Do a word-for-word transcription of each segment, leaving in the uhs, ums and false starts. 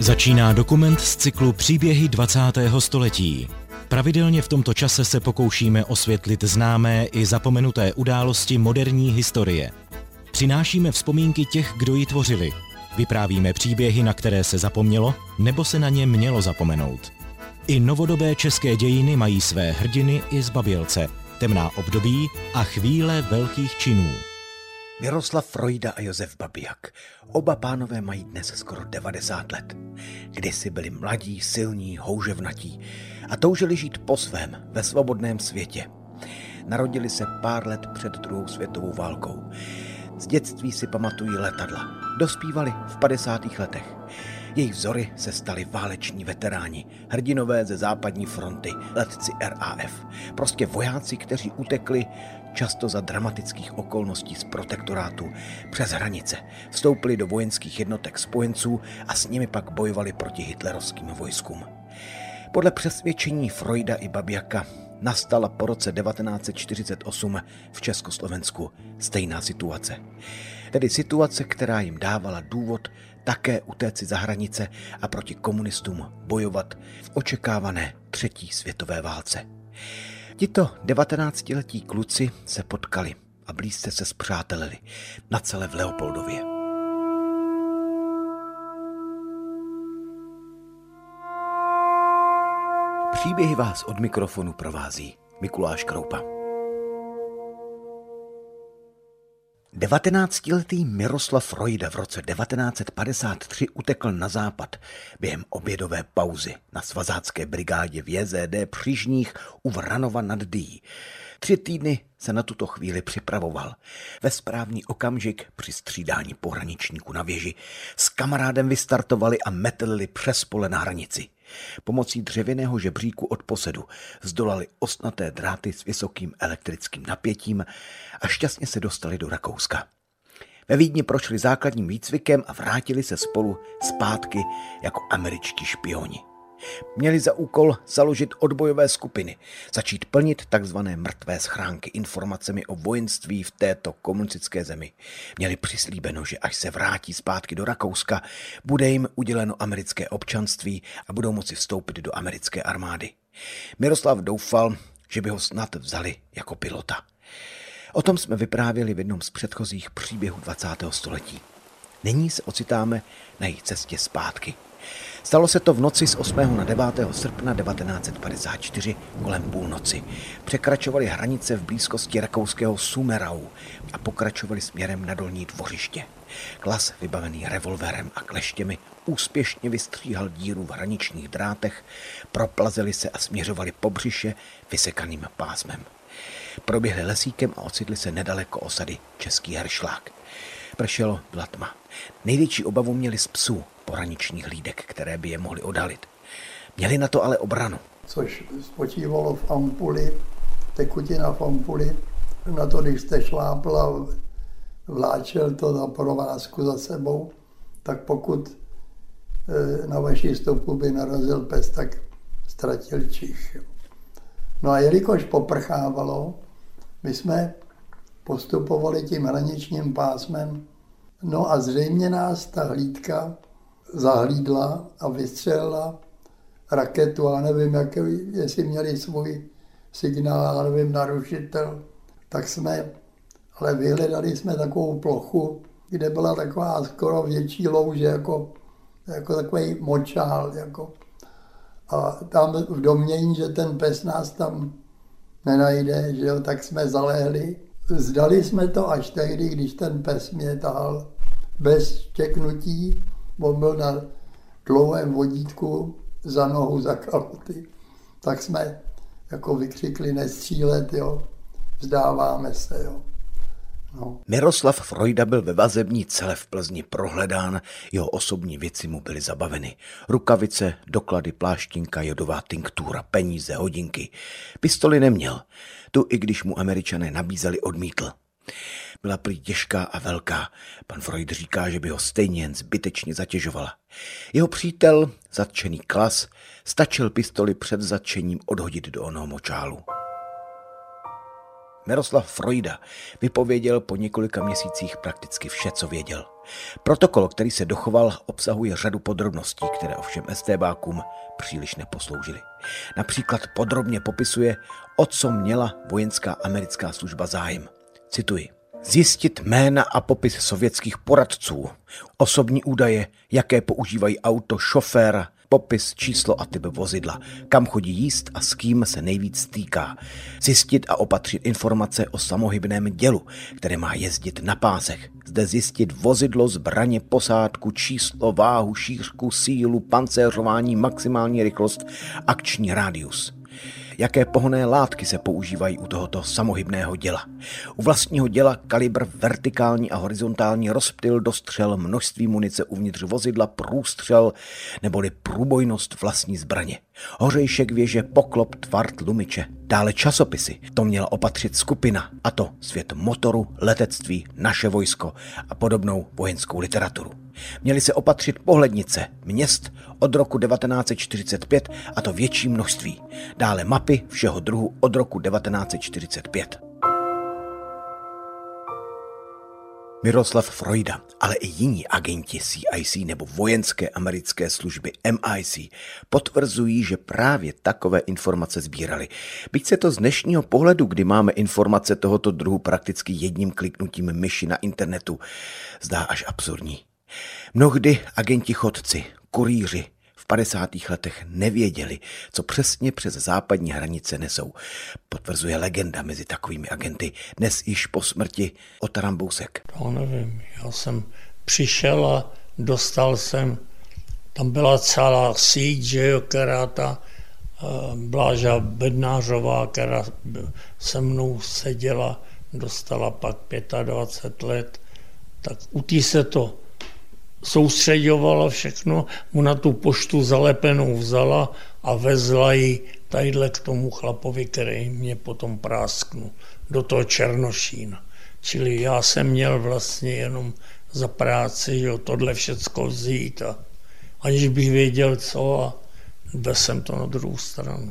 Začíná dokument z cyklu Příběhy dvacátého století. Pravidelně v tomto čase se pokoušíme osvětlit známé i zapomenuté události moderní historie. Přinášíme vzpomínky těch, kdo ji tvořili. Vyprávíme příběhy, na které se zapomnělo, nebo se na ně mělo zapomenout. I novodobé české dějiny mají své hrdiny i zbabělce, temná období a chvíle velkých činů. Miroslav Frojda a Josef Babijak. Oba pánové mají dnes skoro devadesát let. Kdysi byli mladí, silní, houževnatí a toužili žít po svém, ve svobodném světě. Narodili se pár let před druhou světovou válkou. Z dětství si pamatují letadla. Dospívali v padesátých letech. Jejich vzory se stali váleční veteráni, hrdinové ze západní fronty, letci R A F. Prostě vojáci, kteří utekli často za dramatických okolností z protektorátu přes hranice, vstoupili do vojenských jednotek spojenců a s nimi pak bojovali proti hitlerovským vojskům. Podle přesvědčení Frojda i Babijaka nastala po roce devatenáct set čtyřicet osm v Československu stejná situace. Tedy situace, která jim dávala důvod také utéci za hranice a proti komunistům bojovat v očekávané třetí světové válce. Tito devatenáctiletí kluci se potkali a blízce se spřátelili na Cele v Leopoldově. Příběhy vás od mikrofonu provází Mikuláš Kroupa. devatenáctiletý Miroslav Frojda v roce devatenáct set padesát tři utekl na západ během obědové pauzy na svazácké brigádě v J Z D Přížních u Vranova nad Dyjí. Tři týdny se na tuto chvíli připravoval. Ve správný okamžik při střídání pohraničníků na věži s kamarádem vystartovali a metelili přes pole na hranici. Pomocí dřevěného žebříku od posedu zdolali ostnaté dráty s vysokým elektrickým napětím a šťastně se dostali do Rakouska. Ve Vídni prošli základním výcvikem a vrátili se spolu zpátky jako američtí špioni. Měli za úkol založit odbojové skupiny, začít plnit takzvané mrtvé schránky informacemi o vojenství v této komunistické zemi. Měli přislíbeno, že až se vrátí zpátky do Rakouska, bude jim uděleno americké občanství a budou moci vstoupit do americké armády. Miroslav doufal, že by ho snad vzali jako pilota. O tom jsme vyprávěli v jednom z předchozích příběhů dvacátého století. Nyní se ocitáme na jejich cestě zpátky. Stalo se to v noci z osmého na devátého srpna devatenáct set padesát čtyři kolem půlnoci. Překračovali hranice v blízkosti rakouského Sumerau a pokračovali směrem na Dolní Dvořiště. Klas, vybavený revolverem a kleštěmi, úspěšně vystříhal díru v hraničních drátech, proplazili se a směřovali po břiše vysekaným pásmem. Proběhli lesíkem a ocitli se nedaleko osady Český Heršlák. Pršelo, byla tma. Největší obavu měli z psů, pohraničních hlídek, které by je mohly odhalit. Měli na to ale obranu. Což spočívalo v ampuli, tekutina v ampuli. Na to, když jste šlápl a vláčel to na provázku za sebou, tak pokud na vaší stopu by narazil pes, tak ztratil čich. No a jelikož poprchávalo, my jsme postupovali tím hraničním pásmem, no a zřejmě nás ta hlídka zahlídla a vystřelila raketu, a nevím, jak, jestli měli svůj signál, já nevím, narušitel, tak jsme, ale vyhledali jsme takovou plochu, kde byla taková skoro větší louže, jako, jako takový močál, jako. A tam v domění, že ten pes nás tam nenajde, že jo, tak jsme zalehli. Zdali jsme to až tehdy, když ten pes mě tahal bez čeknutí, on byl na dlouhém vodítku za nohou za kalhoty, tak jsme jako vykřikli nestřílet, jo, vzdáváme se, jo. No. Miroslav Frojda byl ve vazební cele v Plzni prohledán, jeho osobní věci mu byly zabaveny. Rukavice, doklady, pláštinka, jodová tinktura, peníze, hodinky. Pistoli neměl, tu i když mu Američané nabízeli, odmítl. Byla prý těžká a velká. Pan Freud říká, že by ho stejně jen zbytečně zatěžovala. Jeho přítel, zatčený Klas, stačil pistoli před zatčením odhodit do onoho močálu. Miroslav Frojda vypověděl po několika měsících prakticky vše, co věděl. Protokol, který se dochoval, obsahuje řadu podrobností, které ovšem estébákům příliš neposloužily. Například podrobně popisuje, o co měla vojenská americká služba zájem. Cituji. Zjistit jména a popis sovětských poradců, osobní údaje, jaké používají auto, šoféra, popis, číslo a typ vozidla, kam chodí jíst a s kým se nejvíc stýká. Zjistit a opatřit informace o samohybném dělu, které má jezdit na pásech. Zde zjistit vozidlo, zbraně, posádku, číslo, váhu, šířku, sílu, pancéřování, maximální rychlost, akční rádius. Jaké pohonné látky se používají u tohoto samohybného děla. U vlastního děla kalibr vertikální a horizontální rozptyl dostřel, množství munice uvnitř vozidla, průstřel neboli průbojnost vlastní zbraně. Hořejšek věže, poklop, tvar tlumiče. Dále časopisy. To měla opatřit skupina, a to Svět motoru, letectví, Naše vojsko a podobnou vojenskou literaturu. Měly se opatřit pohlednice měst od roku devatenáct set čtyřicet pět, a to větší množství. Dále mapy všeho druhu od roku devatenáct set čtyřicet pět. Miroslav Frojda, ale i jiní agenti C I C nebo vojenské americké služby M I C potvrzují, že právě takové informace sbírali. Byť se to z dnešního pohledu, kdy máme informace tohoto druhu prakticky jedním kliknutím myši na internetu, zdá až absurdní. Mnohdy agenti chodci, kurýři v padesátých letech nevěděli, co přesně přes západní hranice nesou. Potvrzuje legenda mezi takovými agenty dnes již po smrti Ota Rambousek. To nevím, já jsem přišel a dostal jsem, tam byla celá síť, že jo, která ta Bláža Bednářová, která se mnou seděla, dostala pak dvacet pět let, tak u té se to soustředovala všechno, mu na tu poštu zalepenou vzala a vezla ji tadyhle k tomu chlapovi, který mě potom prásknul, do toho Černošína. Čili já jsem měl vlastně jenom za práci, jo, tohle všecko vzít, a aniž bych věděl co, a vez jsem to na druhou stranu.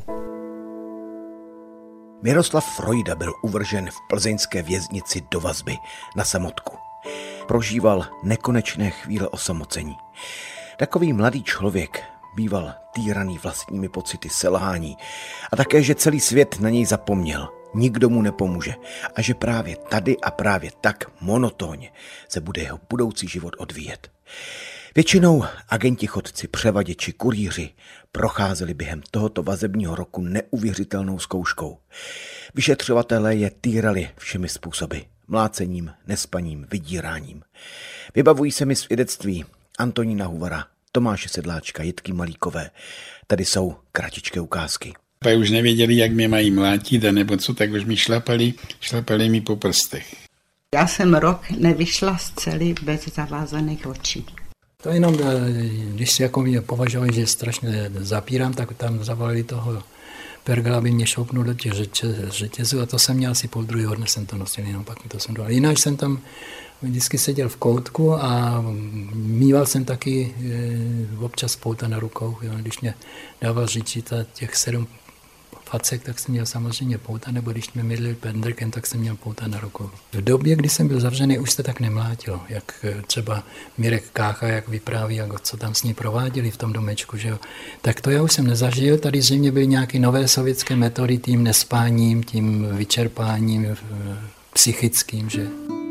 Miroslav Frojda byl uvržen v plzeňské věznici do vazby na samotku. Prožíval nekonečné chvíle osamocení. Takový mladý člověk býval týraný vlastními pocity selhání a také, že celý svět na něj zapomněl, nikdo mu nepomůže a že právě tady a právě tak monotónně se bude jeho budoucí život odvíjet. Většinou agenti chodci, převaděči, kurýři procházeli během tohoto vazebního roku neuvěřitelnou zkouškou. Vyšetřovatelé je týrali všemi způsoby. Mlácením, nespaním, vydíráním. Vybavují se mi svědectví Antonína Huvara, Tomáše Sedláčka, Jitky Malíkové. Tady jsou kratičké ukázky. Pak už nevěděli, jak mě mají mlátit, anebo co, tak už mi šlapali, šlapali mi po prstech. Já jsem rok nevyšla z cely bez zavázaných očí. To jenom, když si jako mě považovali, že strašně zapírám, tak tam zavolali toho Pergla, aby mě šoupnul do těch řetězů, a to jsem měl asi půl druhého dne, jsem to nosil, jenom pak mi to jsem dal. Jinak jsem tam vždycky seděl v koutku a mýval jsem taky e, občas pouta na rukou. Jo. Když mě dával řičit těch sedm facek, tak jsem měl samozřejmě pouta, nebo když mě mydlil pendrkem, tak jsem měl pouta na rukou. V době, kdy jsem byl zavřený, už se tak nemlátil, jak třeba Mirek Kácha, jak vypráví, jak, co tam s ní prováděli v tom domečku, že jo. Tak to já už jsem nezažil, tady zřejmě byly nějaké nové sovětské metody tím nespáním, tím vyčerpáním psychickým, že.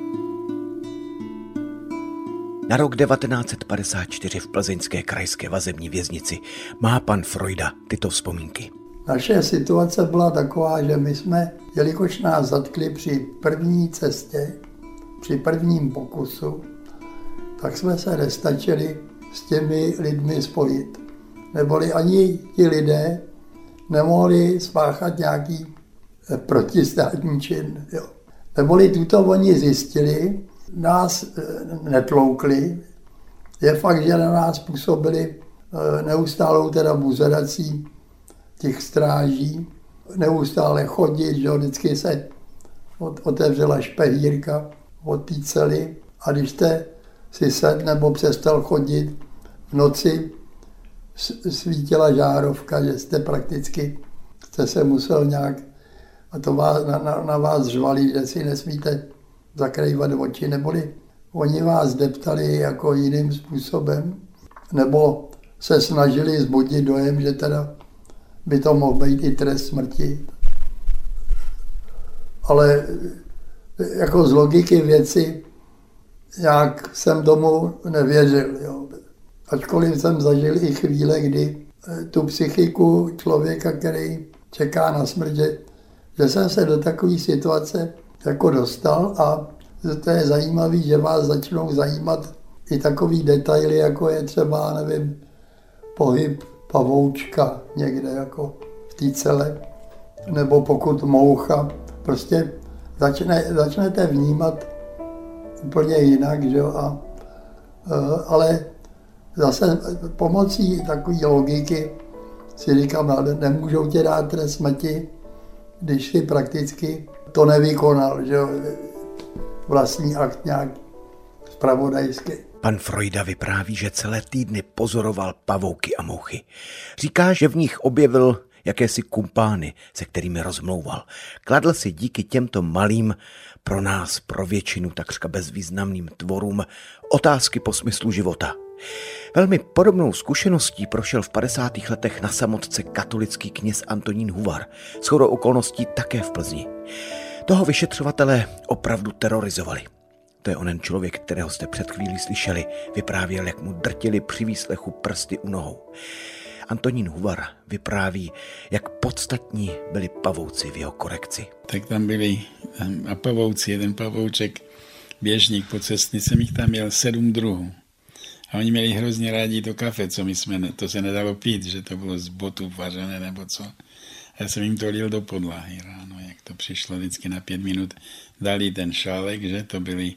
Na rok devatenáct set padesát čtyři v plzeňské krajské vazební věznici má pan Frojda tyto vzpomínky. Naše situace byla taková, že my jsme, jelikož nás zatkli při první cestě, při prvním pokusu, tak jsme se nestačili s těmi lidmi spojit. Neboli ani ti lidé nemohli spáchat nějaký protistátní čin. Jo. Neboli tuto oni zjistili, nás netloukli. Je fakt, že na nás působili neustálou teda buzerací těch stráží, neustále chodit, že vždycky se otevřela špehírka od té cely, a když jste si sedl nebo přestal chodit, v noci svítila žárovka, že jste prakticky jste se musel nějak a to vás, na, na, na vás řvali, že si nesmíte zakrývat oči, neboli oni vás deptali jako jiným způsobem, nebo se snažili zbudit dojem, že teda by to mohl být i trest smrti. Ale jako z logiky věci, jak jsem tomu nevěřil. Jo. Ačkoliv jsem zažil i chvíle, kdy tu psychiku člověka, který čeká na smrt, že, že jsem se do takové situace jako dostal a to je zajímavé, že vás začnou zajímat i takový detaily, jako je třeba, nevím, pohyb pavoučka někde jako v té cele, nebo pokud moucha, prostě začne, začnete vnímat úplně jinak, že jo, a, ale zase pomocí takové logiky si říkám, ale nemůžou tě dát trest smrti, když si prakticky to nevykonal, že jo, vlastní akt nějak zpravodajský. Pan Frojda vypráví, že celé týdny pozoroval pavouky a mouchy. Říká, že v nich objevil jakési kumpány, se kterými rozmlouval. Kladl si díky těmto malým, pro nás, pro většinu takřka bezvýznamným tvorům, otázky po smyslu života. Velmi podobnou zkušeností prošel v padesátých letech na Samotce katolický kněz Antonín Huvar, shodou okolností také v Plzni. Toho vyšetřovatelé opravdu terorizovali. To je onen člověk, kterého jste před chvílí slyšeli, vyprávěl, jak mu drtili při výslechu prsty u nohou. Antonín Huvar vypráví, jak podstatní byli pavouci v jeho korekci. Tak tam byli a pavouci, jeden pavouček, běžník po cestní, jsem jich tam měl sedm druhů. A oni měli hrozně rádi to kafe, co my jsme, to se nedalo pít, že to bylo z botu vařené nebo co. A já jsem jim to lil do podlahy ráno, jak to přišlo vždycky na pět minut. Dali ten šálek, že to byly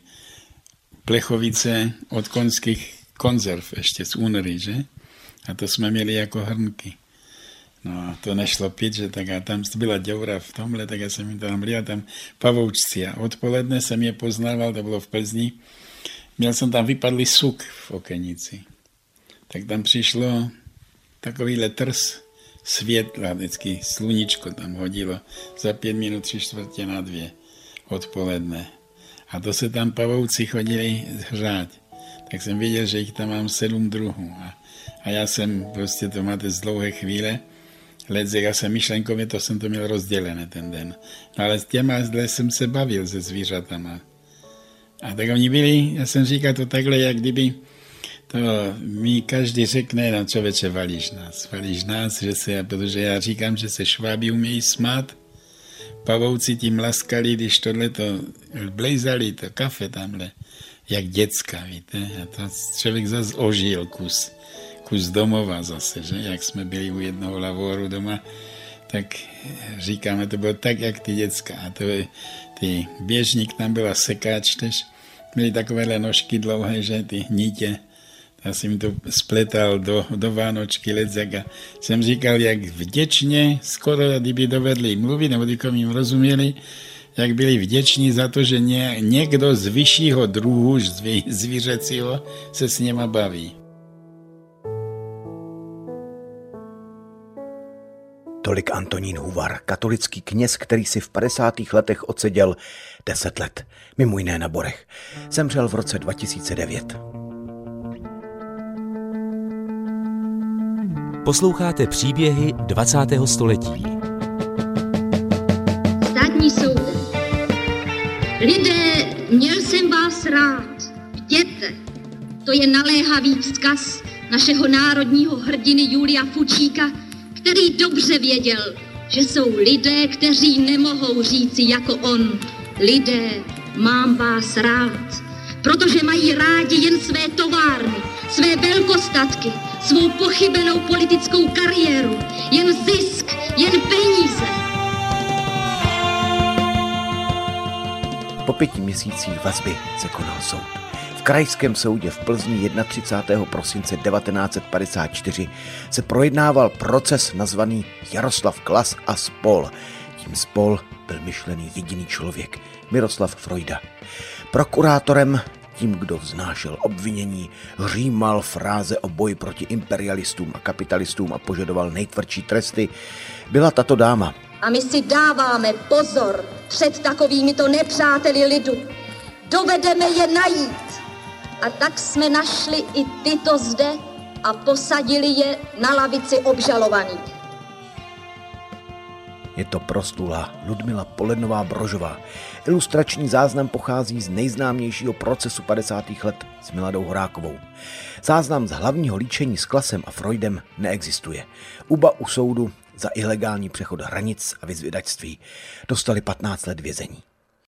plechovice od konských konzerv, ještě z únory, že? A to jsme měli jako hrnky. No a to nešlo pít, že tak a tam byla děura v tomhle, tak já jsem jim tam lil a tam pavoučci. A odpoledne jsem je poznával, to bylo v Plzni. Měl jsem tam vypadlý suk v okenici. Tak tam přišlo takovýhle trs světla, vždycky sluníčko tam hodilo za pět minut, tři čtvrtě na dvě odpoledne. A to se tam pavouci chodili hřát. Tak jsem věděl, že jich tam mám sedm druhů. A, a já jsem, prostě to máte z dlouhé chvíle, ledzek, já jsem myšlenkově, to jsem to měl rozdělené ten den. No ale s těma zde jsem se bavil se zvířatama. A tak oni byli, já jsem říkal to takhle, jak kdyby to mi každý řekne, no člověče, valíš nás, valíš nás, že se, protože já říkám, že se šváby umějí smát, pavouci tím laskali, když tohleto blejzali, to kafe tamhle, jak děcka, víte, a to člověk zase ožil kus, kus domova zase, že, jak jsme byli u jednoho lavoru doma, tak říkáme, to bylo tak, jak ty děcka, a to ty běžník tam byla sekáč tež, byly takovéhle nožky dlouhé, že ty nítě, já jsem mi to spletal do, do vánočky ledzak a jsem říkal, jak vděčně, skoro kdyby dovedli mluvit, nebo kdybychom jim rozuměli, jak byli vděční za to, že ně, někdo z vyššího druhu zví, zvířecího se s něma baví. Tolik Antonín Huvar, katolický kněz, který si v padesátých letech odseděl deset let, mimo jiné na Borech. Zemřel v roce dva tisíce devět. Posloucháte příběhy dvacátého století. Státní soude. Lidé, měl jsem vás rád. Bděte. To je naléhavý vzkaz našeho národního hrdiny Julia Fučíka, který dobře věděl, že jsou lidé, kteří nemohou říci jako on. Lidé, mám vás rád, protože mají rádi jen své továrny, své velkostatky, svou pochybenou politickou kariéru, jen zisk, jen peníze. Po pěti měsících vazby se konal soud. V krajském soudě v Plzni třicátého prvního prosince devatenáct set padesát čtyři se projednával proces nazvaný Jaroslav Klas a spol. Tím spol byl myšlený jediný člověk, Miroslav Frojda. Prokurátorem, tím, kdo vznášel obvinění, hřímal fráze o boji proti imperialistům a kapitalistům a požadoval nejtvrdší tresty, byla tato dáma, A my si dáváme pozor před takovýmito nepřáteli lidu. Dovedeme je najít. A tak jsme našli i tyto zde a posadili je na lavici obžalovaných. Je to proslulá Ludmila Polednová-Brožová. Ilustrační záznam pochází z nejznámějšího procesu padesátých let s Miladou Horákovou. Záznam z hlavního líčení s Klasem a Freudem neexistuje. Oba u soudu za ilegální přechod hranic a vyzvědačství dostali patnáct let vězení.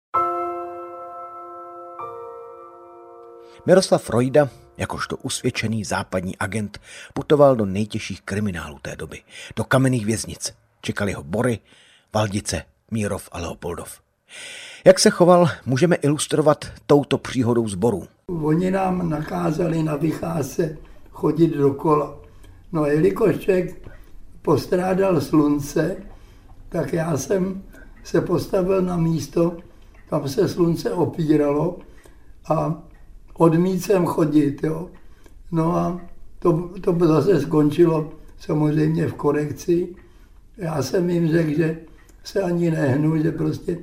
Miroslav Frojda, jakožto usvědčený západní agent, putoval do nejtěžších kriminálů té doby, do kamenných věznic. Čekali ho Bory, Valdice, Mírov a Leopoldov. Jak se choval, můžeme ilustrovat touto příhodou Borů. Oni nám nakázali na vycházce chodit dokola. No a jelikož člověk postrádal slunce, tak já jsem se postavil na místo, kam se slunce opíralo a odmítl jsem chodit. Jo. No a to, to zase skončilo samozřejmě v korekci. Já jsem jim řekl, že se ani nehnu, že prostě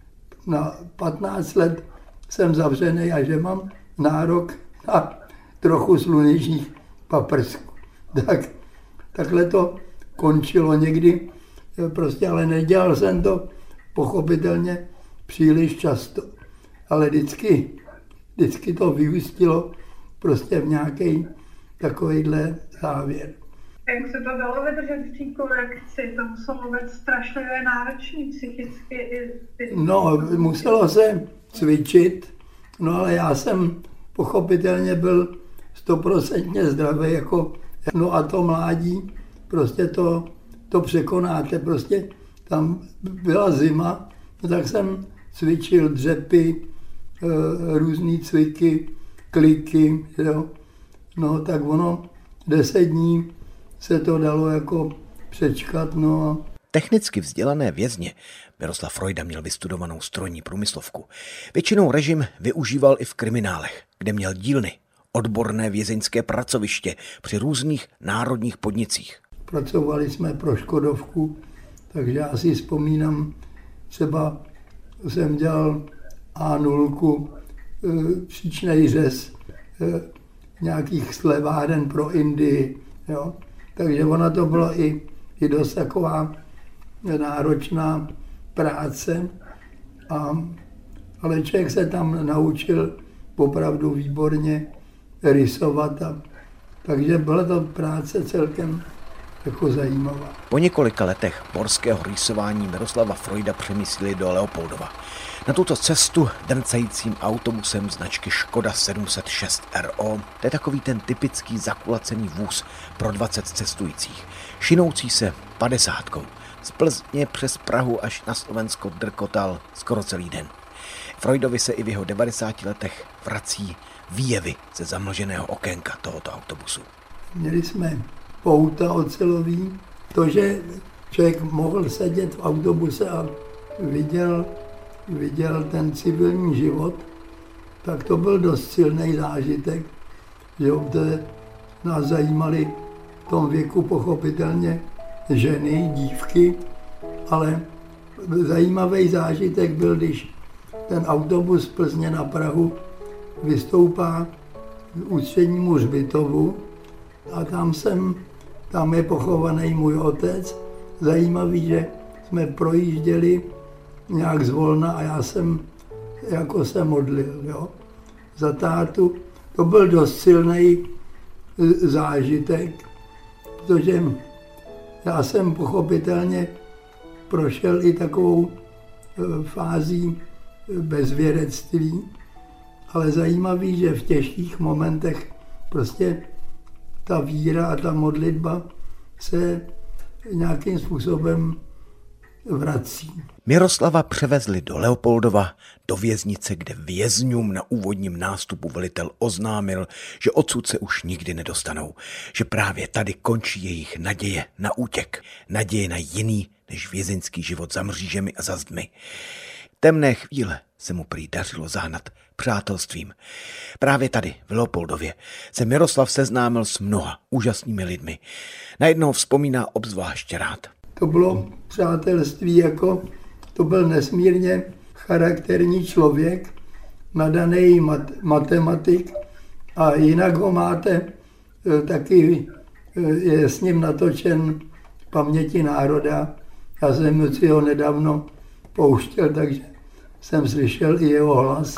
na patnáct let jsem zavřený a že mám nárok na trochu slunečních paprsků. Tak, takhle to končilo někdy, prostě, ale nedělal jsem to pochopitelně příliš často. Ale vždycky, vždycky to vyústilo prostě v nějaký takovýhle závěr. Jak se to dalo vydržet v té korekci? To muselo být strašlivě náročný psychicky i fyzicky. No, muselo se cvičit, no ale já jsem pochopitelně byl stoprocentně zdravý, jako, no a to mládí, prostě to, to překonáte, prostě tam byla zima, no tak jsem cvičil dřepy, různý cviky, kliky, jo. No tak ono deset dní se to dalo jako přečkat, no a... Technicky vzdělané vězně Miroslav Frojda měl vystudovanou strojní průmyslovku. Většinou režim využíval i v kriminálech, kde měl dílny, odborné vězeňské pracoviště při různých národních podnicích. Pracovali jsme pro Škodovku, takže já si vzpomínám, třeba jsem dělal á nula, příčnej řez nějakých sleváren pro Indii, jo. Takže ona to bylo i, i dost taková náročná práce, a, ale člověk se tam naučil opravdu výborně rysovat, a, takže byla to práce celkem jako zajímavá. Po několika letech borského rýsování Miroslava Frojda přemístili do Leopoldova. Na tuto cestu drncajícím autobusem značky Škoda sedm set šest R O, to je takový ten typický zakulacený vůz pro dvacet cestujících, šinoucí se padesátkou. Z Plzně přes Prahu až na Slovensko drkotal skoro celý den. Frojdovi se i v jeho devadesáti letech vrací výjevy ze zamlženého okénka tohoto autobusu. Měli jsme pouta ocelový. To, že člověk mohl sedět v autobuse a viděl, viděl ten civilní život, tak to byl dost silný zážitek. Že nás zajímaly v tom věku pochopitelně ženy, dívky, ale zajímavý zážitek byl, když ten autobus z Plzně na Prahu vystoupá k ústřednímu hřbitovu a tam jsem, tam je pochovaný můj otec. Zajímavý, že jsme projížděli nějak zvolna a já jsem jako se modlil, jo, za tátu. To byl dost silný zážitek, protože já jsem pochopitelně prošel i takovou fází bezvěrectví, ale zajímavý, že v těžkých momentech prostě ta víra a ta modlitba se nějakým způsobem vrací. Miroslava převezli do Leopoldova, do věznice, kde vězňům na úvodním nástupu velitel oznámil, že odsud se už nikdy nedostanou, že právě tady končí jejich naděje na útěk, naděje na jiný než vězeňský život za mřížemi a za zdmi. Temné chvíle se mu prý dařilo zahnat přátelstvím. Právě tady, v Leopoldově, se Miroslav seznámil s mnoha úžasnými lidmi. Najednou vzpomíná obzvlášť rád. To bylo přátelství, jako to byl nesmírně charakterní člověk, nadaný mat, matematik a jinak ho máte taky, je s ním natočen Paměti národa. Já jsem si ho nedávno pouštěl, takže jsem slyšel i jeho hlas.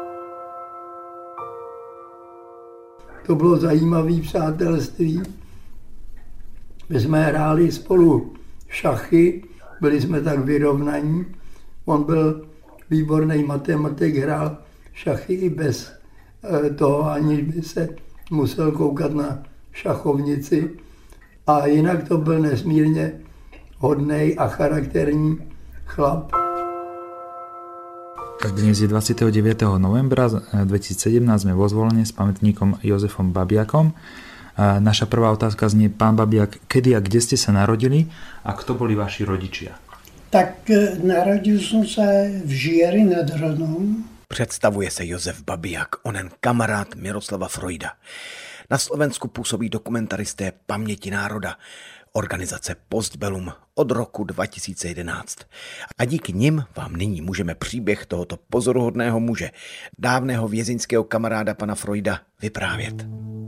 To bylo zajímavé přátelství. My jsme hráli spolu šachy, byli jsme tak vyrovnaní. On byl výborný matematik, hrál šachy i bez toho, aniž by se musel koukat na šachovnici. A jinak to byl nesmírně hodnej a charakterní chlap. Dnes je dvadsiateho deviateho novembra dvetisícsedemnásť, sme vo Zvolene s pamätníkom Jozefom Babiakom. Naša prvá otázka znie: pán Babiak, kedy a kde ste sa narodili a kto boli vaši rodičia? Tak narodil som sa v Žiari nad Hronom. Představuje se Josef Babiak, onen kamarád Miroslava Freuda. Na Slovensku působí dokumentaristé Paměti národa, organizace Postbellum od roku dva tisíce jedenáct. A díky nim vám nyní můžeme příběh tohoto pozoruhodného muže, dávného vězeňského kamaráda pana Freuda, vyprávět.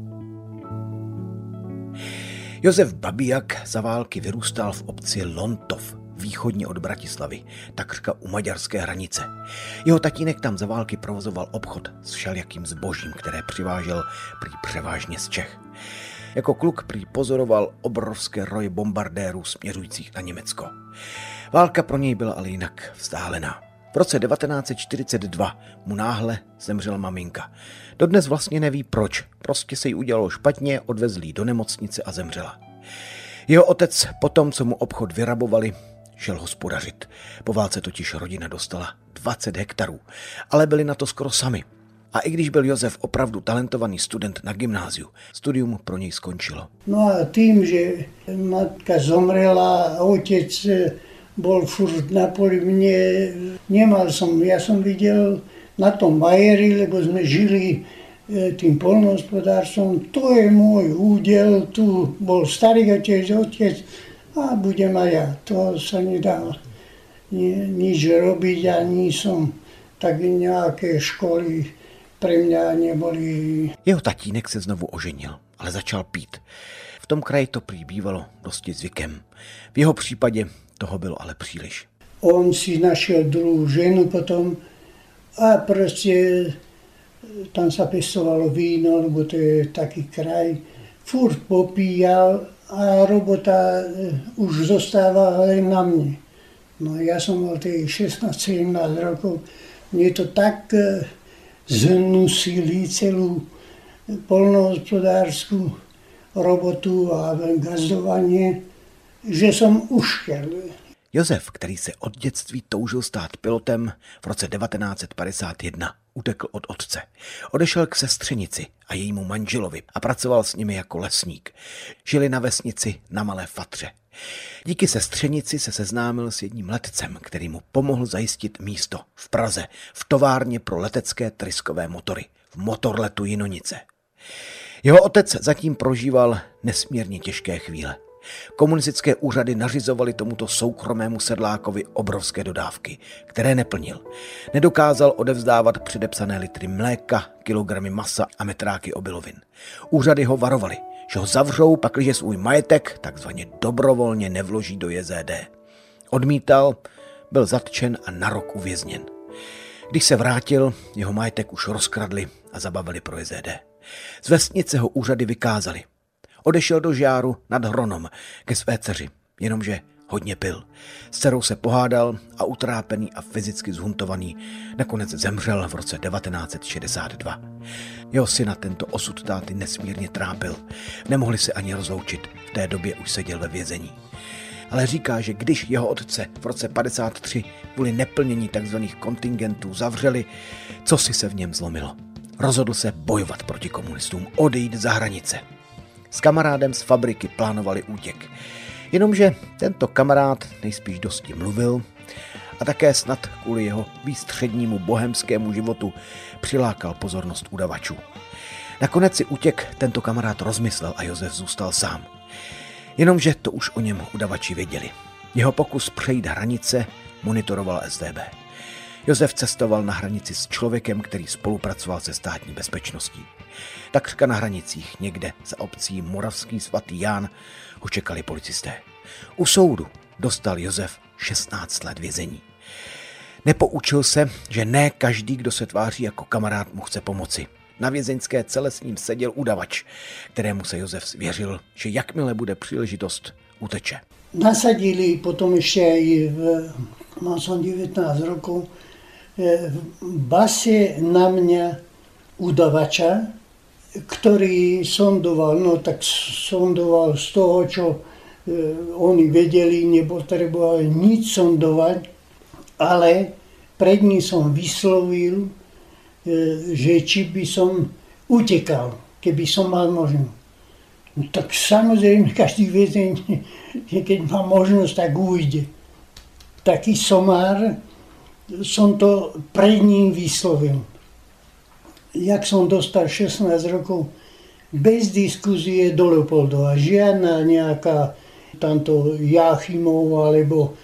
Josef Babiak za války vyrůstal v obci Lontov, východně od Bratislavy, takřka u maďarské hranice. Jeho tatínek tam za války provozoval obchod s všelijakým zbožím, které přivážel prý převážně z Čech. Jako kluk prý pozoroval obrovské roje bombardérů směřujících na Německo. Válka pro něj byla ale jinak vzdálená. V roce devatenáct set čtyřicet dva mu náhle zemřela maminka. Dodnes vlastně neví proč, prostě se jí udělalo špatně, odvezli ji do nemocnice a zemřela. Jeho otec potom, co mu obchod vyrabovali, šel hospodařit. Po válce totiž rodina dostala dvacet hektarů, ale byli na to skoro sami. A i když byl Josef opravdu talentovaný student na gymnáziu, studium pro něj skončilo. No a tým, že matka zomrela a otec bol furt na poli, mne nemal som, ja som videl na tom bajeri, lebo sme žili tým poľnohospodárstvom, to je môj údel, tu bol starý otec, otec a budem aj ja. To sa nedá nič robiť, ani som tak nejaké školy pre mňa neboli. Jeho tatínek se znovu oženil, ale začal pít. V tom kraji to prý bývalo dosti zvykem. V jeho případě toho bylo ale příliš. On si našiel druhú ženu potom a proste tam sa pestovalo víno, lebo to je taký kraj. Furt popíjal a robota už zostávala len na mne. No ja som mal tých šestnásť sedemnásť rokov. Mne to tak zhnusili celú poľnohospodárskú robotu a gazdovanie, že som uškel. Josef, který se od dětství toužil stát pilotem, v roce devatenáct set padesát jedna utekl od otce. Odešel k sestřenici a jejímu manželovi a pracoval s nimi jako lesník. Žili na vesnici na Malé Fatře. Díky sestřenici se seznámil s jedním letcem, který mu pomohl zajistit místo v Praze v továrně pro letecké tryskové motory v Motorletu Jinonice. Jeho otec zatím prožíval nesmírně těžké chvíle. Komunistické úřady nařizovaly tomuto soukromému sedlákovi obrovské dodávky, které neplnil. Nedokázal odevzdávat předepsané litry mléka, kilogramy masa a metráky obilovin. Úřady ho varovaly, že ho zavřou, pakliže svůj majetek takzvaně dobrovolně nevloží do J Z D. Odmítal, byl zatčen a na rok uvězněn. Když se vrátil, jeho majetek už rozkradli a zabavili pro J Z D. Z vesnice ho úřady vykázali. Odešel do Žáru nad Hronom ke své dceři, jenomže hodně pil. S dcerou se pohádal a utrápený a fyzicky zhuntovaný nakonec zemřel v roce devatenáct set šedesát dva. Jeho syna tento osud táty nesmírně trápil. Nemohli se ani rozloučit, v té době už seděl ve vězení. Ale říká, že když jeho otce v roce padesát tři kvůli neplnění tzv. Kontingentů zavřeli, co si se v něm zlomilo. Rozhodl se bojovat proti komunistům, odejít za hranice. S kamarádem z fabriky plánovali útěk. Jenomže tento kamarád nejspíš dosti mluvil a také snad kvůli jeho výstřednímu bohemskému životu přilákal pozornost udavačů. Nakonec si útěk tento kamarád rozmyslel a Josef zůstal sám. Jenomže to už o něm udavači věděli. Jeho pokus přejít hranice monitoroval S D B. Josef cestoval na hranici s člověkem, který spolupracoval se státní bezpečností. Takřka na hranicích, někde za obcí Moravský svatý Jan, ho čekali policisté. U soudu dostal Josef šestnáct let vězení. Nepoučil se, že ne každý, kdo se tváří jako kamarád, mu chce pomoci. Na vězeňské cele s ním seděl udavač, kterému se Josef svěřil, že jakmile bude příležitost, uteče. Nasadili potom ještě i v, mal som devätnásť rokov, v base na mňa udavača, ktorý sondoval, no tak sondoval z toho, čo oni vedeli, nepotrebovali nič sondovať, ale pred ním som vyslovil, že či by som utekal, keby som mal možnosť. No tak samozrejme, každý väzeň, keď má možnosť, tak ujde. Taký somár som to pred ním vyslovil. Jak som dostal šestnásť rokov, bez diskuzie do Leopoldova. Žiadna nejaká tamto Jáchymov alebo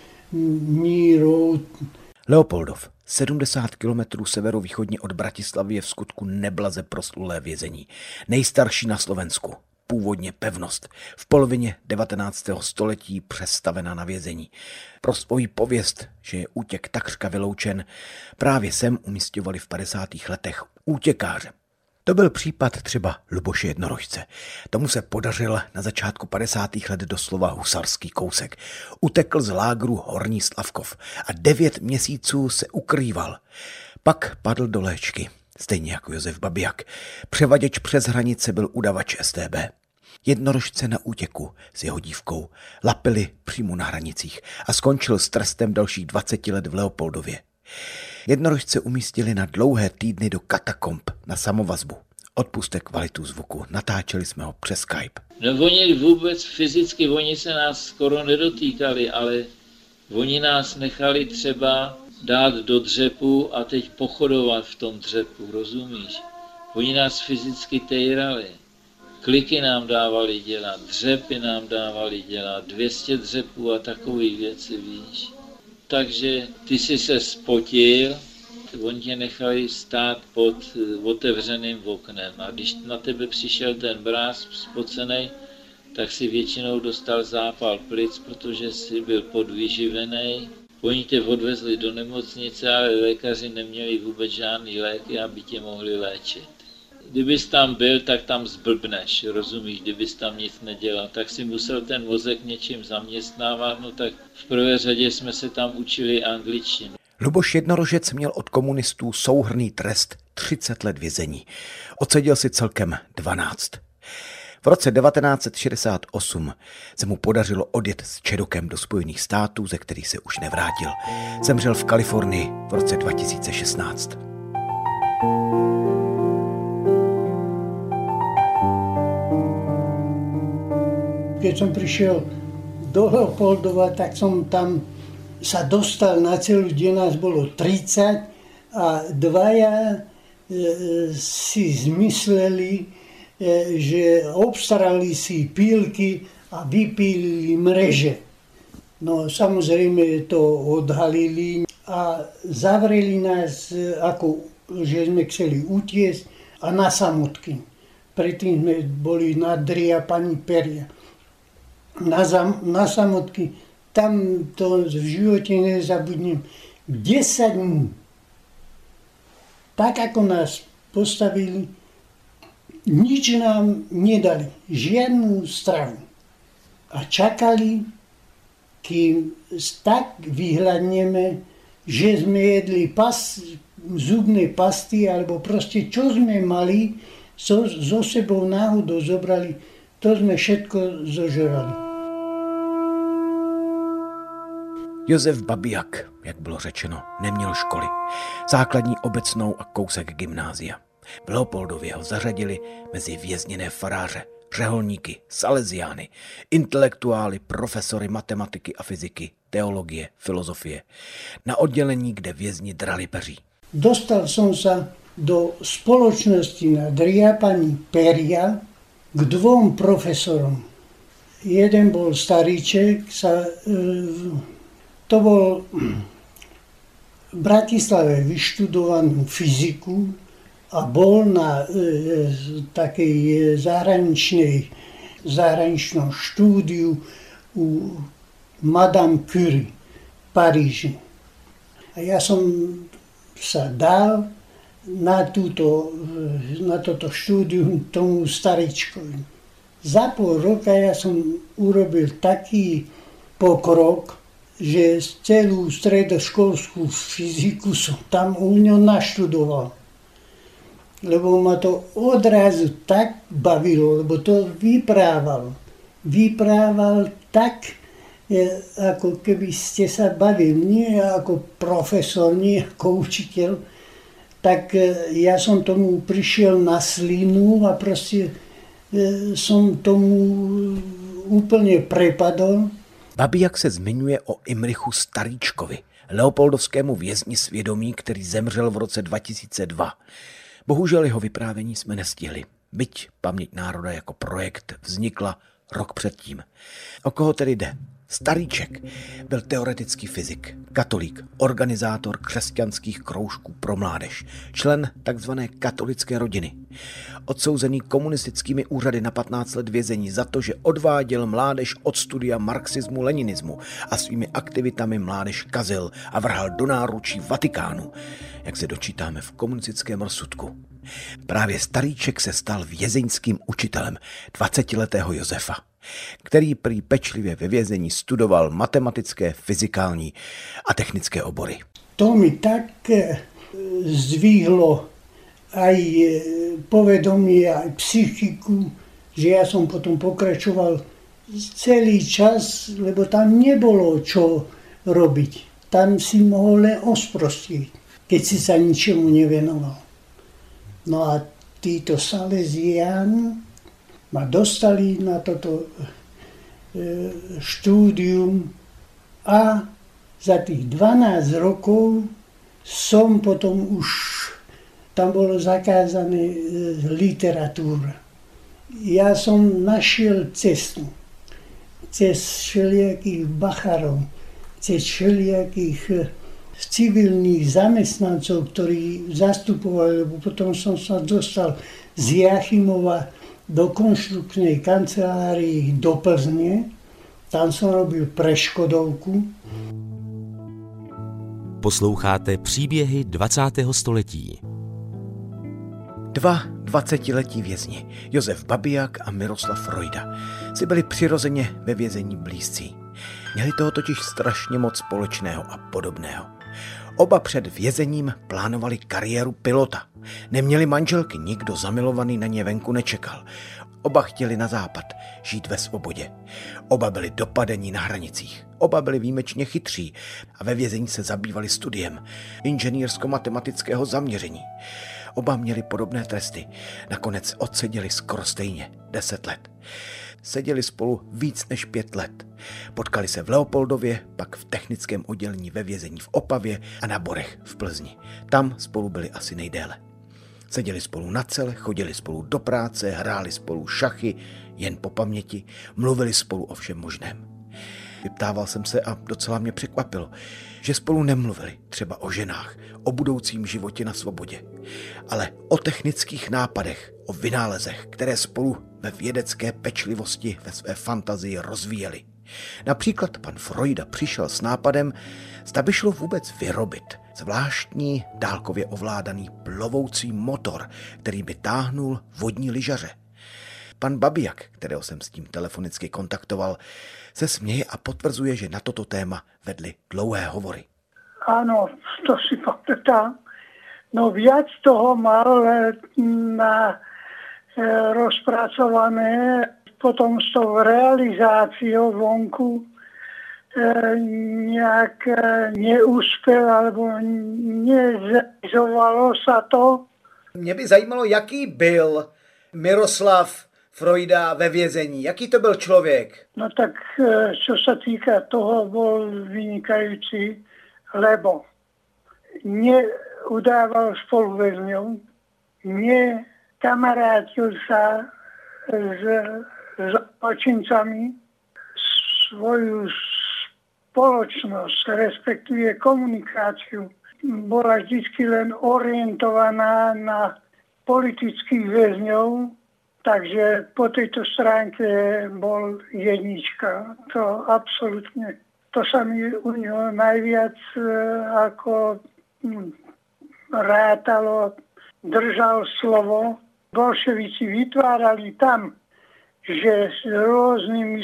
Mírov. Leopoldov, sedmdesát kilometrů severovýchodně od Bratislavy, je v skutku neblaze proslulé vězení. Nejstarší na Slovensku. Původně pevnost, v polovině devatenáctého století přestavená na vězení. Pro svoji pověst, že je útěk takřka vyloučen, právě sem umisťovali v padesátých letech útěkáře. To byl případ třeba Luboše Jednorožce. Tomu se podařil na začátku padesátých let doslova husarský kousek. Utekl z lágru Horní Slavkov a devět měsíců se ukrýval. Pak padl do léčky. Stejně jako Josef Babiak. Převaděč přes hranice byl udavač S T B. Jednorožce na útěku s jeho dívkou lapili přímo na hranicích a skončil s trestem dalších dvaceti let v Leopoldově. Jednorožce umístili na dlouhé týdny do katakomb na samovazbu. Odpuste kvalitu zvuku, natáčeli jsme ho přes Skype. No oni vůbec fyzicky, oni se nás skoro nedotýkali, ale oni nás nechali třeba dát do dřepu a teď pochodovat v tom dřepu, rozumíš? Oni nás fyzicky tejrali. Kliky nám dávali dělat, dřepy nám dávali dělat, dvě stě dřepů a takové věci, víš. Takže ty si se spotil, oni tě nechali stát pod otevřeným oknem a když na tebe přišel ten mráz spocenej, tak si většinou dostal zápal plic, protože jsi byl podvyživený. Oni tě odvezli do nemocnice, ale lékaři neměli vůbec žádný léky, aby tě mohli léčit. Kdybys tam byl, tak tam zblbneš, rozumíš, kdybys tam nic nedělal, tak si musel ten mozek něčím zaměstnávat, no tak v prvé řadě jsme se tam učili angličtinu. Luboš Jednorožec měl od komunistů souhrnný trest třicet let vězení. Odseděl si celkem dvanáct. V roce devatenáct set šedesát osm se mu podařilo odjet s Čedokem do Spojených států, ze kterých se už nevrátil. Zemřel v Kalifornii v roce dva tisíce šestnáct. Keď som prišiel do Leopoldova, tak som tam sa dostal na celu, kde nás bolo tridsať a dvaja e, si zmysleli, e, že obstarali si pílky a vypílili mreže. No samozrejme to odhalili a zavreli nás, ako že sme chceli utiesť a na samotky. Predtým sme boli nadriapaní peria. Na, zam, na samotky, tam to v živote nezabudnem. desať dní. Tak ako nás postavili, nič nám nedali, žiadnu stravu. A čakali, kým tak vyhľadneme, že sme jedli pas, zubné pasty, alebo proste čo sme mali, so, so sebou náhodou zobrali, to sme všetko zožrali. Josef Babiak, jak bylo řečeno, neměl školy. Základní, obecnou a kousek gymnázia. V Leopoldově ho zařadili mezi vězněné faráře, řeholníky, saleziány, intelektuály, profesory matematiky a fyziky, teologie, filozofie. Na oddělení, kde vězni drali peří. Dostal som sa do spoločnosti na driapaní peria k dvom profesorom. jeden bol staríček, sa, to bol v Bratislave vyštudovanú fyziku a bol na e, takej zahraničnej, zahraničnom štúdiu u Madame Curie v Paríži. A ja som sa dal na, túto, na toto štúdium tomu staričkovi. Za pol roka ja som urobil taký pokrok, že celú stredoškolskú fyziku som tam u ňo naštudoval. Lebo ma to odrazu tak bavilo, lebo to vyprával. Vyprával tak, ako keby ste sa bavili, nie ako profesor, nie ako učiteľ. Tak ja som tomu prišiel na slinu a proste som tomu úplne prepadol. Babijak se zmiňuje o Imrichu Staríčkovi, leopoldovskému vězni svědomí, který zemřel v roce dva tisíce dva. Bohužel jeho vyprávění jsme nestihli, byť Paměť národa jako projekt vznikla rok předtím. O koho tedy jde? Staríček byl teoretický fyzik, katolík, organizátor křesťanských kroužků pro mládež, člen takzvané katolické rodiny. Odsouzený komunistickými úřady na patnáct let vězení za to, že odváděl mládež od studia marxismu, leninismu a svými aktivitami mládež kazil a vrhal do náručí Vatikánu, jak se dočítáme v komunistickém rozsudku. Právě Staríček se stal vězeňským učitelem dvacetiletého Josefa, který prý pečlivě ve vězení studoval matematické, fyzikální a technické obory. To mi tak zdvihlo aj povedomie, aj psychiku, že ja som potom pokračoval celý čas, lebo tam nebolo čo robiť. Tam si mohol len osprostiť, keď si sa ničemu nevenoval. No a títo Salesiáni ma dostali na toto štúdium a za tých dvanásť rokov som potom už, tam bolo zakázané literatúra. Ja som našiel cestu cez všelijakých bacharov, cez všelijakých civilných zamestnancov, ktorí zastupovali, lebo potom som sa dostal z Jachimova do konštrukčnej kancelárii do Plzne. Tam som robil pre Škodovku. Posloucháte příběhy dvacátého století. Dva dvacetiletí vězni, Josef Babijak a Miroslav Frojda, si byli přirozeně ve vězení blízcí. Měli toho totiž strašně moc společného a podobného. Oba před vězením plánovali kariéru pilota. Neměli manželky, nikdo zamilovaný na ně venku nečekal. Oba chtěli na západ, žít ve svobodě. Oba byli dopadení na hranicích. Oba byli výjimečně chytří a ve vězení se zabývali studiem inženýrsko-matematického zaměření. Oba měli podobné tresty. Nakonec odseděli skoro stejně, deset let. Seděli spolu víc než pět let. Potkali se v Leopoldově, pak v technickém oddělení ve vězení v Opavě a na Borech v Plzni. Tam spolu byli asi nejdéle. Seděli spolu na cele, chodili spolu do práce, hráli spolu šachy, jen po paměti, mluvili spolu o všem možném. Vyptával jsem se a docela mě překvapilo, že spolu nemluvili třeba o ženách, o budoucím životě na svobodě, ale o technických nápadech, o vynálezech, které spolu ve vědecké pečlivosti ve své fantazii rozvíjeli. Například pan Frojda přišel s nápadem, zda by šlo vůbec vyrobit zvláštní dálkově ovládaný plovoucí motor, který by táhnul vodní lyžaře. Pan Babijak, kterého jsem s tím telefonicky kontaktoval, se směje a potvrzuje, že na toto téma vedli dlouhé hovory. Áno, to si pamätám. No viac toho mal na rozpracované, potom s tou realizáciou vonku nejak neúspel, alebo nezrealizovalo sa to. Mě by zajímalo, jaký byl Miroslav Frojda ve vězení. Jaký to byl člověk? No tak, čo sa týka toho, bol vynikajúci, lebo neudával spoluväzňov, nekamarátil sa s, s zločincami, svoju spoločnosť, respektíve komunikáciu, bola vždycky len orientovaná na politických väzňov, takže po tejto stránke bol jednička. To absolútne, to sa mi u neho najviac ako rátalo, držal slovo. Bolševici vytvárali tam, že s rôznymi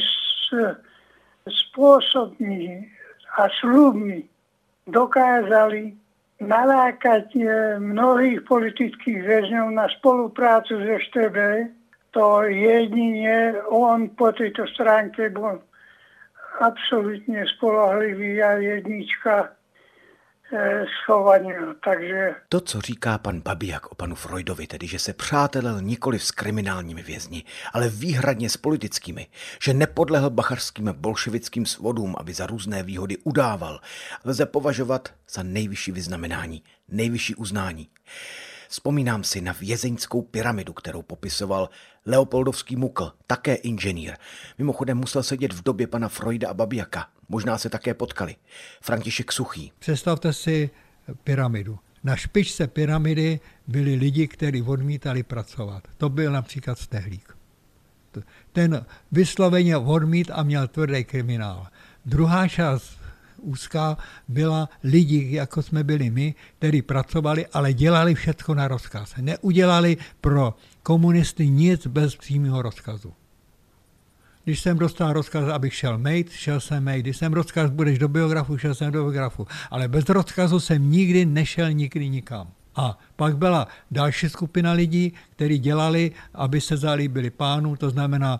spôsobmi a sľubmi dokázali nalákať mnohých politických väzňov na spoluprácu s es té bé. To jedine on po tejto stránke bol absolútne spolahlivý a jednička schovaného. Takže... To, co říká pan Babijak o panu Freudovi, tedy že se přátelil nikoliv s kriminálními vězni, ale výhradně s politickými, že nepodlehl bachařským bolševickým svodům, aby za různé výhody udával, lze považovat za nejvyšší vyznamenání, nejvyšší uznání. Vzpomínám si na vězeňskou pyramidu, kterou popisoval Leopoldovský Mukl, také inženýr. Mimochodem musel sedět v době pana Freuda a Babijaka. Možná se také potkali. František Suchý. Představte si pyramidu. Na špičce pyramidy byli lidi, kteří odmítali pracovat. To byl například Stehlík. Ten vysloveně odmít a měl tvrdý kriminál. Druhá část úzká byla lidi, jako jsme byli my, kteří pracovali, ale dělali všechno na rozkaz. Neudělali pro komunisty nic bez přímého rozkazu. Když jsem dostal rozkaz, abych šel mejt, šel jsem mejt. Když jsem rozkaz, budeš do biografu, šel jsem do biografu. Ale bez rozkazu jsem nikdy nešel nikdy nikam. A pak byla další skupina lidí, kteří dělali, aby se zalíbili pánu, to znamená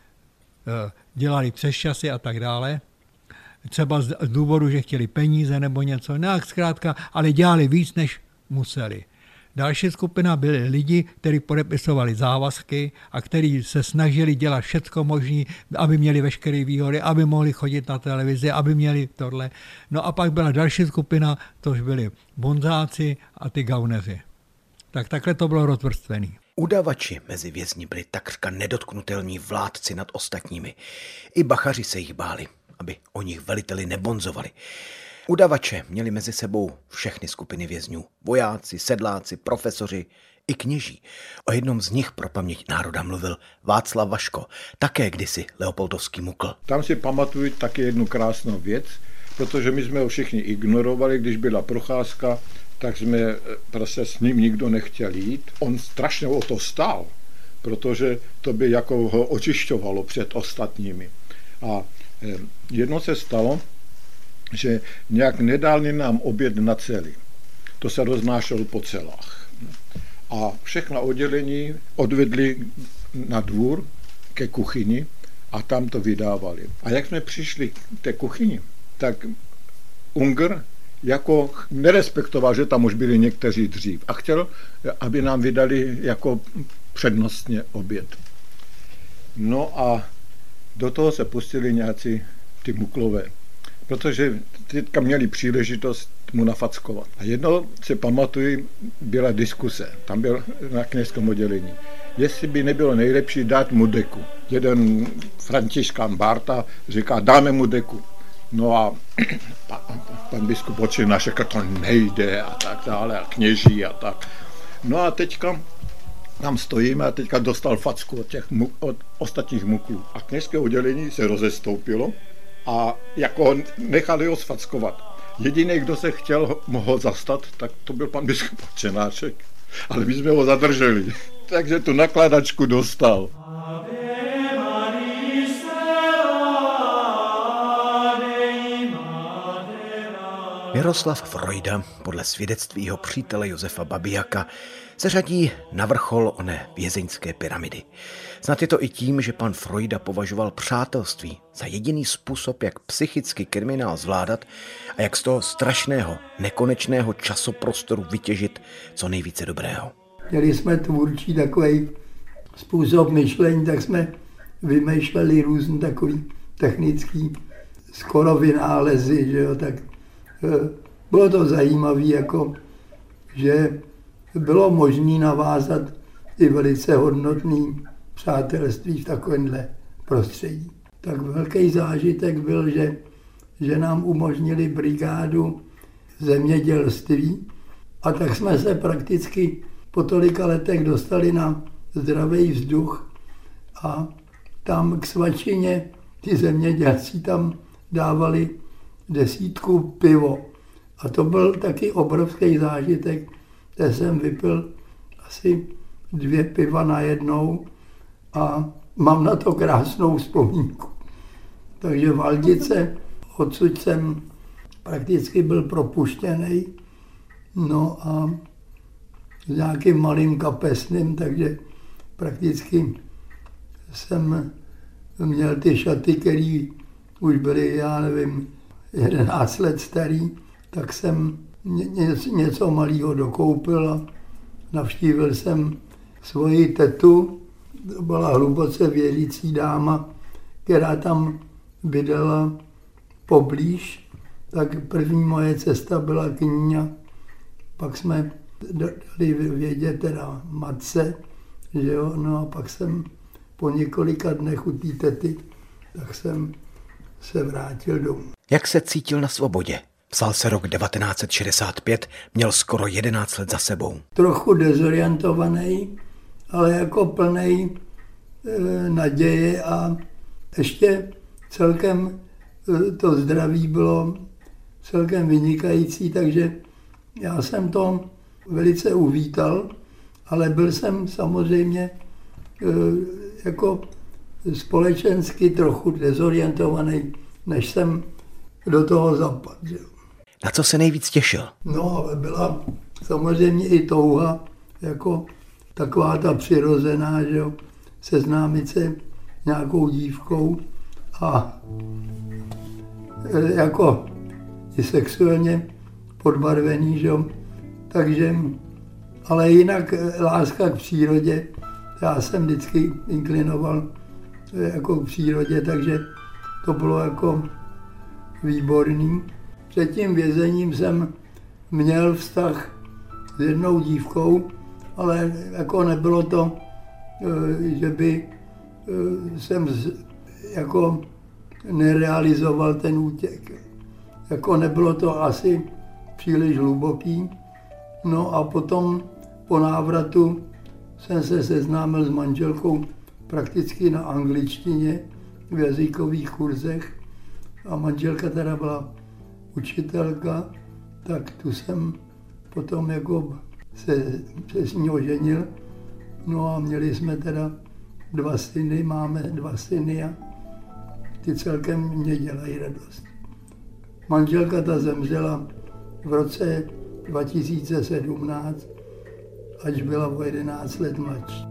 dělali přesčasy a tak dále. Třeba z důvodu, že chtěli peníze nebo něco, ne, zkrátka, ale dělali víc, než museli. Další skupina byli lidi, kteří podepisovali závazky a kteří se snažili dělat všecko možné, aby měli veškeré výhody, aby mohli chodit na televizi, aby měli tohle. No a pak byla další skupina, tož byli bonzáci a ty gauneři. Tak takhle to bylo rozvrstvený. Udavači mezi vězni byli takřka nedotknutelní vládci nad ostatními. I bachaři se jich báli, aby o nich veliteli nebonzovali. Udavače měli mezi sebou všechny skupiny vězňů. Vojáci, sedláci, profesoři i kněží. O jednom z nich pro paměť národa mluvil Václav Vaško, také kdysi Leopoldovský Mukl. Tam si pamatuju taky jednu krásnou věc, protože my jsme ho všichni ignorovali, když byla procházka, tak jsme prostě s ním nikdo nechtěl jít. On strašně o to stál, protože to by jako ho očišťovalo před ostatními. A jedno se stalo, že nějak nedali nám oběd na celi. To se roznášelo po celách. A všechna oddělení odvedli na dvůr ke kuchyni a tam to vydávali. A jak jsme přišli k té kuchyni, tak Unger jako nerespektoval, že tam už byli někteří dřív a chtěl, aby nám vydali jako přednostně oběd. No a do toho se pustili nějací ty Muklové, protože teďka měli příležitost mu nafackovat. A jedno si pamatuju, byla diskuse, tam byl na kněžském oddělení, jestli by nebylo nejlepší dát mu deku. Jeden Františkán Bárta říká, dáme mu deku. No a pan biskup Očina řekl, to nejde a tak dále, a kněží a tak. No a teďka tam stojíme a teďka dostal facku od, těch, od ostatních muklů. A kněžské oddělení se rozestoupilo a jako nechali ho sfackovat. Jediný, kdo se chtěl ho zastat, tak to byl pan biskup Čenáček. Ale my jsme ho zadrželi. Takže tu nakladačku dostal. Miroslav Freuda, podle svědectví jeho přítele Josefa Babijaka, se řadí na vrchol oné vězeňské pyramidy. Snad je to i tím, že pan Freuda považoval přátelství za jediný způsob, jak psychicky kriminál zvládat a jak z toho strašného, nekonečného časoprostoru vytěžit co nejvíce dobrého. Měli jsme tvůrčí takový způsob myšlení, tak jsme vymýšleli různý takový technický skoro vynálezy, že jo, tak bylo to zajímavé, jako, že bylo možné navázat i velice hodnotné přátelství v takovémhle prostředí. tak velký zážitek byl, že, že nám umožnili brigádu zemědělství a tak jsme se prakticky po tolika letech dostali na zdravý vzduch a tam k svačině ty zemědělci tam dávali desítku pivo. A to byl taky obrovský zážitek, kde jsem vypil asi dvě piva najednou a mám na to krásnou vzpomínku. Takže Valdice, odsud jsem prakticky byl propuštěný, no a s nějakým malým kapesným, takže prakticky jsem měl ty šaty, které už byly, já nevím, jedenáct let starý, tak jsem něco, něco malého dokoupil a navštívil jsem svoji tetu, to byla hluboce věřící dáma, která tam bydlela poblíž, tak první moje cesta byla k ní a pak jsme dali vědět teda matce, že jo, no a pak jsem po několika dnech u té tety, tak jsem se vrátil domů. Jak se cítil na svobodě? Psal se rok devatenáct set šedesát pět, měl skoro jedenáct let za sebou. Trochu dezorientovaný, ale jako plnej e, naděje a ještě celkem e, to zdraví bylo celkem vynikající, takže já jsem to velice uvítal, ale byl jsem samozřejmě e, jako společensky trochu dezorientovaný, než jsem do toho zapadl. Na co se nejvíc těšil? No, byla samozřejmě i touha, jako taková ta přirozená, že jo, seznámit se nějakou dívkou a jako i sexuálně podbarvený, že jo. Takže, ale jinak láska k přírodě, já jsem vždycky inklinoval jako k přírodě, takže to bylo jako výborný. Před tím vězením jsem měl vztah s jednou dívkou, ale jako nebylo to, že by jsem jako nerealizoval ten útěk. Jako nebylo to asi příliš hluboký. No a potom po návratu jsem se seznámil s manželkou prakticky na angličtině v jazykových kurzech. A manželka teda byla učitelka, tak tu jsem potom jako se, se s ní oženil. No a měli jsme teda dva syny, máme dva syny a ty celkem mě dělají radost. Manželka ta zemřela v roce dva tisíce sedmnáct, až byla o jedenáct let mladší.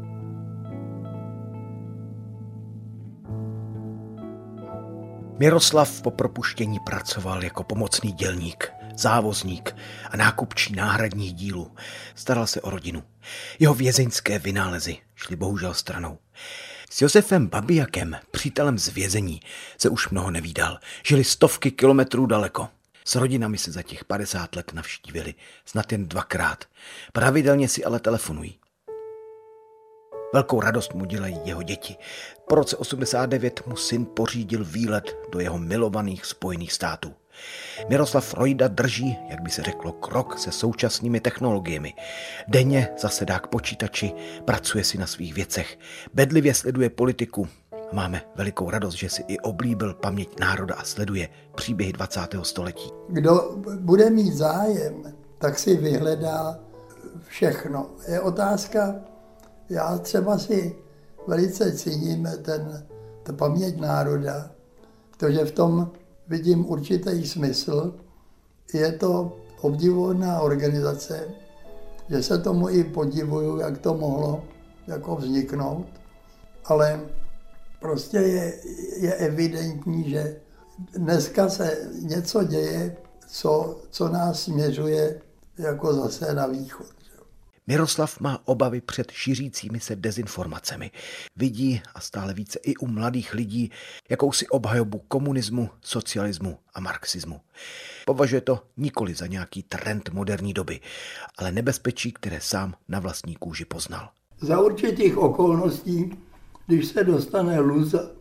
Miroslav po propuštění pracoval jako pomocný dělník, závozník a nákupčí náhradních dílů. Staral se o rodinu. Jeho vězeňské vynálezy šly bohužel stranou. S Josefem Babiakem, přítelem z vězení, se už mnoho nevídal. Žili stovky kilometrů daleko. S rodinami se za těch padesát let navštívili, snad jen dvakrát. Pravidelně si ale telefonují. Velkou radost mu dělají jeho děti. Po roce osmdesát devět mu syn pořídil výlet do jeho milovaných Spojených států. Miroslav Rojda drží, jak by se řeklo, krok se současnými technologiemi. Denně zasedá k počítači, pracuje si na svých věcech, bedlivě sleduje politiku. Máme velikou radost, že si i oblíbil paměť národa a sleduje příběhy dvacátého století. Kdo bude mít zájem, tak si vyhledá všechno. Je otázka, já třeba si velice cením ten, ta paměť národa, protože v tom vidím určitý smysl. Je to obdivuhodná organizace, že se tomu i podivuju, jak to mohlo jako vzniknout, ale prostě je, je evidentní, že dneska se něco děje, co, co nás směřuje jako zase na východ. Miroslav má obavy před šířícími se dezinformacemi. Vidí a stále více i u mladých lidí jakousi obhajobu komunismu, socialismu a marxismu. Považuje to nikoli za nějaký trend moderní doby, ale nebezpečí, které sám na vlastní kůži poznal. Za určitých okolností, když se dostane luz k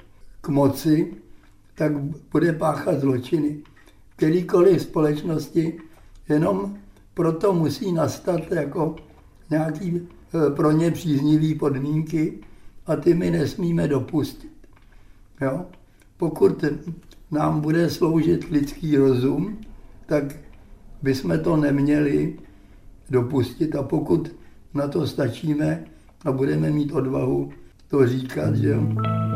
k moci, tak bude páchat zločiny. Kterýkoliv společnosti jenom proto musí nastat jako nějaký pro ně příznivý podmínky a ty my nesmíme dopustit. Jo? Pokud nám bude sloužit lidský rozum, tak bychom to neměli dopustit a pokud na to stačíme a budeme mít odvahu to říkat, že jo.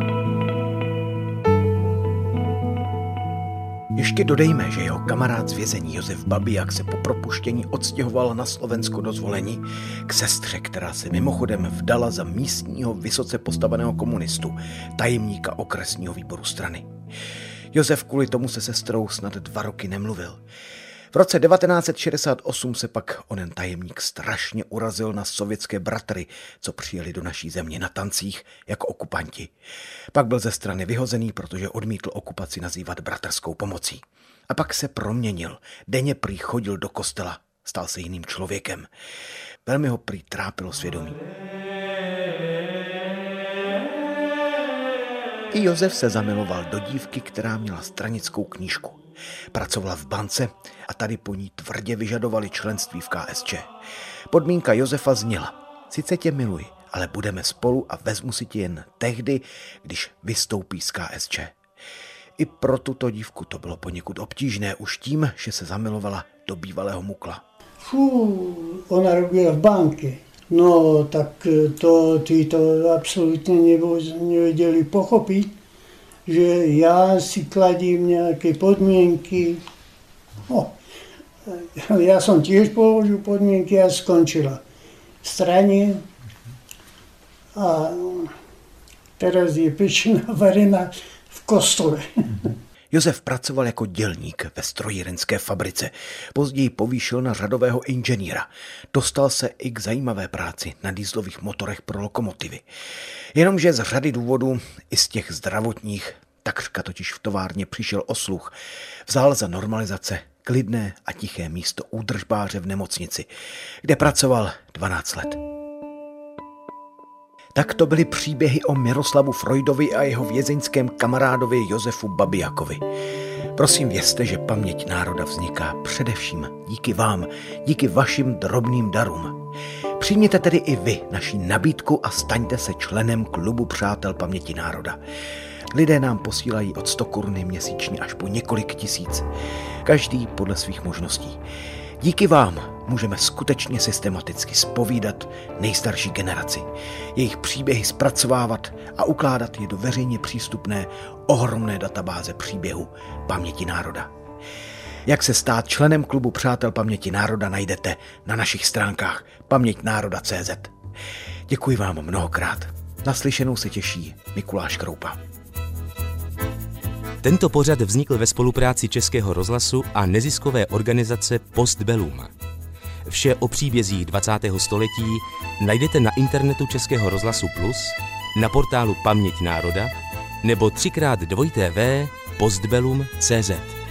Ještě dodejme, že jeho kamarád z vězení Josef Babijak se po propuštění odstěhoval na Slovensko do Zvolení k sestře, která se mimochodem vdala za místního vysoce postaveného komunistu, tajemníka okresního výboru strany. Josef kvůli tomu se sestrou snad dva roky nemluvil. V roce devatenáct set šedesát osm se pak onen tajemník strašně urazil na sovětské bratry, co přijeli do naší země na tancích jako okupanti. Pak byl ze strany vyhozený, protože odmítl okupaci nazývat bratrskou pomocí. A pak se proměnil, denně prý chodil do kostela, stal se jiným člověkem. Velmi ho prý trápilo svědomí. I Josef se zamiloval do dívky, která měla stranickou knížku. Pracovala v bance a tady po ní tvrdě vyžadovali členství v K S Č. Podmínka Josefa zněla: sice tě miluji, ale budeme spolu a vezmu si tě jen tehdy, když vystoupí z K S Č. I pro tuto dívku to bylo poněkud obtížné už tím, že se zamilovala do bývalého mukla. Fú, ona robila v banke. No, tak to tí to absolútne nevedeli pochopiť, že ja si kladím nejaké podmienky. No, ja som tiež položil podmienky a skončila v strane. A teraz je pečená varená v kostole. Josef pracoval jako dělník ve strojírenské fabrice. Později povýšil na řadového inženýra. Dostal se i k zajímavé práci na dieselových motorech pro lokomotivy. Jenomže z řady důvodů, i z těch zdravotních, takřka totiž v továrně přišel o sluch. Vzal za normalizace klidné a tiché místo údržbáře v nemocnici, kde pracoval dvanáct let. Tak to byly příběhy o Miroslavu Freudovi a jeho vězeňském kamarádovi Josefu Babijakovi. Prosím vězte, že paměť národa vzniká především díky vám, díky vašim drobným darům. Přijměte tedy i vy naši nabídku a staňte se členem klubu Přátel paměti národa. Lidé nám posílají od sto koruny měsíčně až po několik tisíc, každý podle svých možností. Díky vám můžeme skutečně systematicky zpovídat nejstarší generaci, jejich příběhy zpracovávat a ukládat je do veřejně přístupné ohromné databáze příběhu paměti národa. Jak se stát členem klubu Přátel paměti národa najdete na našich stránkách paměť národa tečka cé zet. Děkuji vám mnohokrát. Naslyšenou se těší Mikuláš Kroupa. Tento pořad vznikl ve spolupráci Českého rozhlasu a neziskové organizace Postbellum. Vše o příbězích dvacátého století najdete na internetu Českého rozhlasu Plus, na portálu Paměť národa nebo třikrát dvojité v postbellum tečka cé zet.